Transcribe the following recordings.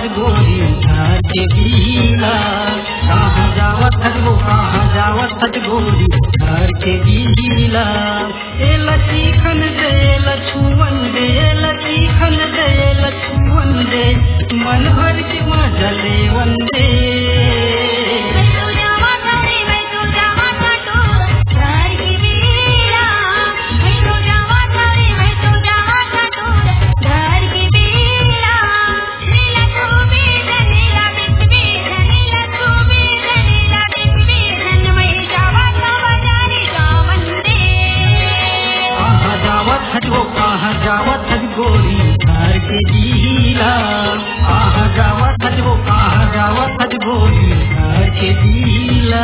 गोरी घर के बीला। कहाँ जावत वो कहाँ जावत गोरी घर के बीला। ए लचीखन दे लछुअन दे लचीखन दे लछुअन दे मन भर के मजा लेवन दे। कहाँ जावत गोरी घर के बीला। कहाँ जावत वो कहाँ जावत गोरी घर के बीला।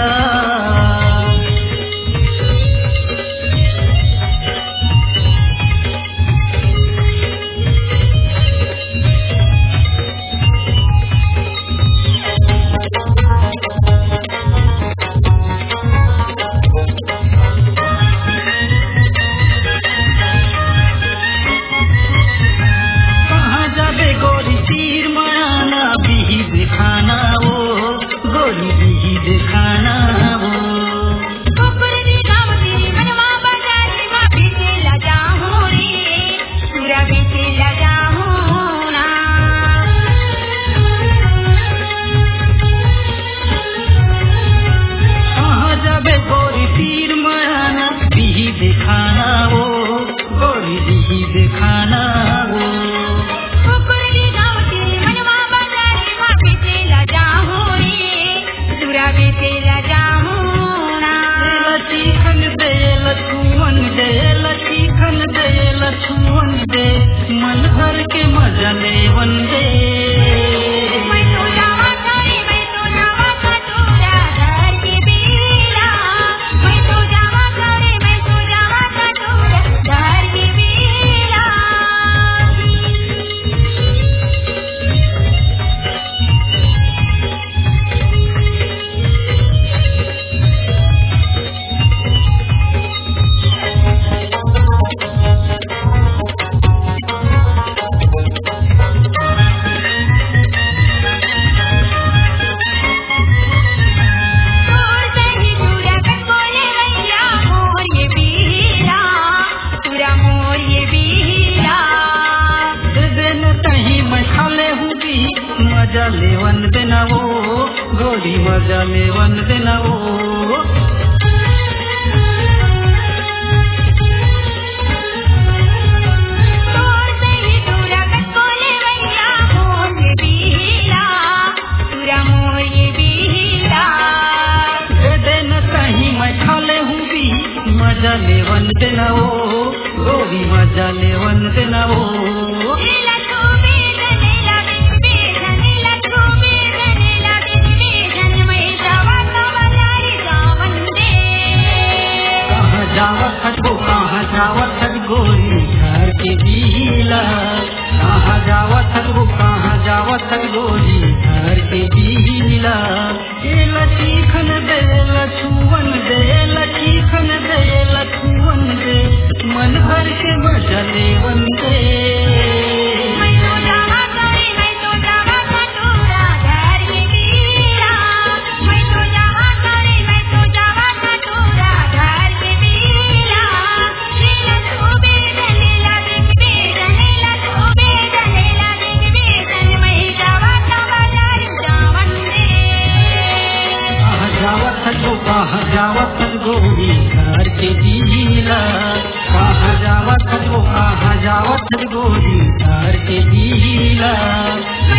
मन भर के मजा लेवन दे। मजा लेवन देना वो गोरी मजा लेवन देना वो। मजा लेवन देना वो गोरी मजा लेवन देना वो। कहाँ जावत गोरी घर के बीला। कहाँ जावत वो कहाँ जावत गोरी घर के बीला। ए लचीखन दे लछुअन दे लचीखन दे लछुअन दे मन भर के मजा लेवन दे। कहाँ जावत गोरी घर के बीला। कहाँ जावत वो कहाँ जावत गोरी घर के बीला।